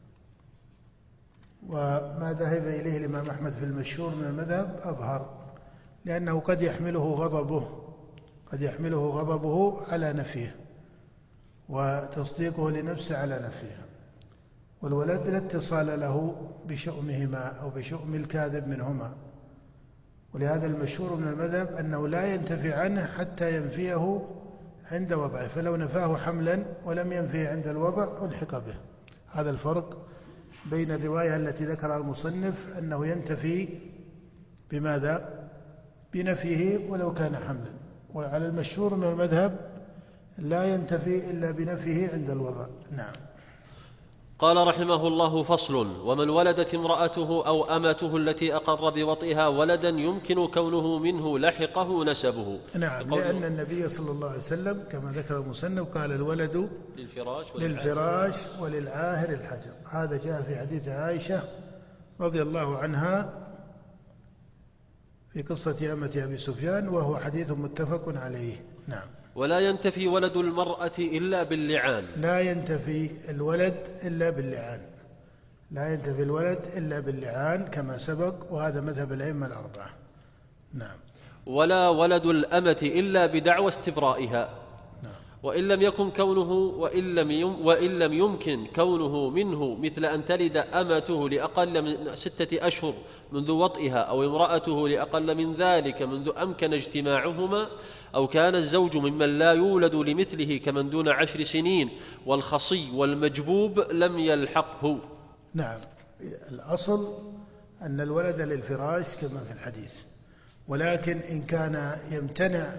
وما ذهب إليه الإمام أحمد في المشهور من المذهب أظهر، لأنه قد يحمله غضبه قد يحمله غضبه على نفيه وتصديقه لنفسه على نفيه، والولد لا اتصال له بشؤمهما أو بشؤم الكاذب منهما، ولهذا المشهور من المذهب أنه لا ينتفي عنه حتى ينفيه عند وضعه، فلو نفاه حملا ولم ينفيه عند الوضع ألحق به. هذا الفرق بين الرواية التي ذكرها المصنف أنه ينتفي بماذا؟ بنفيه ولو كان حملا، وعلى المشهور من المذهب لا ينتفي إلا بنفيه عند الوضع. نعم. قال رحمه الله: فصل: ومن ولدت امرأته أو أمته التي أقر بوطئها ولدا يمكن كونه منه لحقه نسبه. نعم، لأن النبي صلى الله عليه وسلم كما ذكر المصنف قال: الولد للفراش, للفراش وللعاهر الحجر. هذا جاء في حديث عائشة رضي الله عنها في قصة أمة أبي سفيان، وهو حديث متفق عليه. نعم. ولا ينتفي ولد المرأة إلا باللعان. لا ينتفي الولد إلا باللعان لا ينتفي الولد إلا باللعان كما سبق، وهذا مذهب الأئمة الأربعة. نعم. ولا ولد الأمة إلا بدعوى استبرائها. نعم. وإن لم يكن كونه وإن لم, يم وإن لم يمكن كونه منه، مثل أن تلد أمته لأقل من ستة أشهر منذ وطئها، أو امرأته لأقل من ذلك منذ أمكن اجتماعهما، أو كان الزوج ممن لا يولد لمثله كمن دون عشر سنين، والخصي والمجبوب لم يلحقه. نعم. الأصل أن الولد للفراش كما في الحديث، ولكن إن كان يمتنع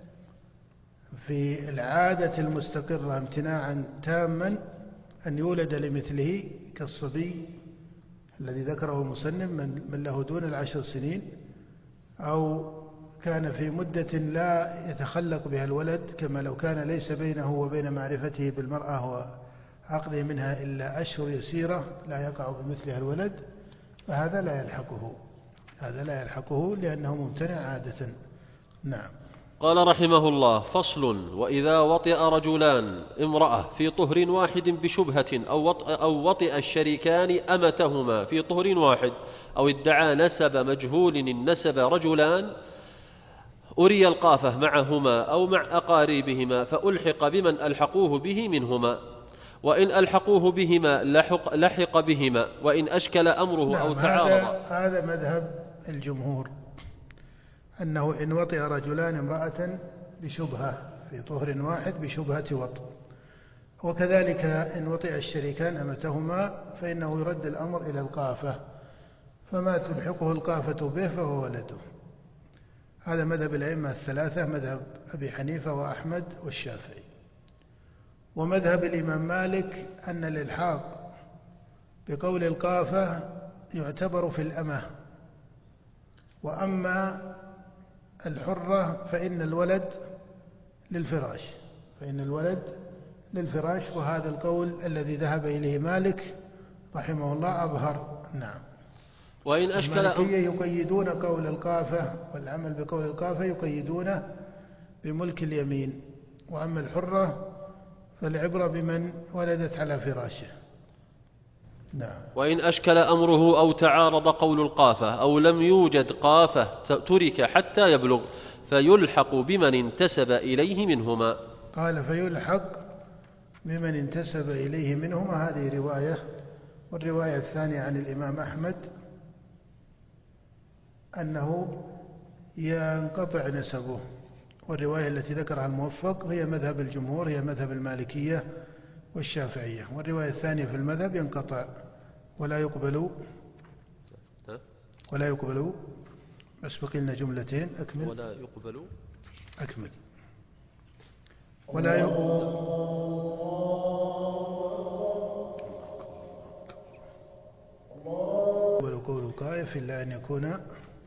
في العادة المستقرة امتناعا تاما أن يولد لمثله كالصبي الذي ذكره المصنف من له دون العشر سنين، أو كان في مدة لا يتخلق بها الولد، كما لو كان ليس بينه وبين معرفته بالمرأة وعقده منها إلا أشهر يسيرة لا يقع بمثلها الولد، فهذا لا يلحقه هذا لا يلحقه لأنه ممتنع عادة. نعم. قال رحمه الله: فصل: وإذا وطئ رجلان امرأة في طهر واحد بشبهة، أو وطئ, أو وطئ الشريكان أمتهما في طهر واحد، أو ادعى نسب مجهول النسب رجلان، أري القافة معهما أو مع أقاربهما فألحق بمن ألحقوه به منهما، وإن ألحقوه بهما لحق, لحق بهما، وإن أشكل أمره نعم. أو تعارض. هذا, هذا مذهب الجمهور، أنه إن وطئ رجلان امرأة بشبهة في طهر واحد بشبهة وطئ، وكذلك إن وطئ الشريكان أمتهما فإنه يرد الأمر إلى القافة، فما تلحقه القافة به فهو ولده. هذا مذهب الأئمة الثلاثة، مذهب أبي حنيفة وأحمد والشافعي. ومذهب الإمام مالك أن الإلحاق بقول القافة يعتبر في الأمة، وأما الحرة فإن الولد للفراش فإن الولد للفراش وهذا القول الذي ذهب إليه مالك رحمه الله أظهر. نعم. وإن أشكل المالكية يقيدون قول القافة والعمل بقول القافة يقيدونه بملك اليمين، وأما الحرة فالعبرة بمن ولدت على فراشه. نعم. وإن أشكل أمره أو تعارض قول القافة أو لم يوجد قافة ترك حتى يبلغ، فيلحق بمن انتسب إليه منهما. قال فيلحق بمن انتسب إليه منهما، هذه رواية. والرواية الثانية عن الإمام أحمد أنه ينقطع نسبه، والرواية التي ذكرها الموفق هي مذهب الجمهور، هي مذهب المالكية والشافعية. والرواية الثانية في المذهب ينقطع ولا يقبل ولا يقبل بس بقي لنا جملتين أكمل. ولا يقبل أكمل ولا يقبل قول القائف إلا أن يكون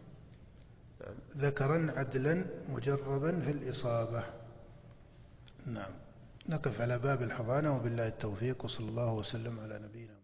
ذكرا عدلا مجربا في الإصابة. نعم. نقف على باب الحضانة وبالله التوفيق، وصلى الله وسلم على نبينا.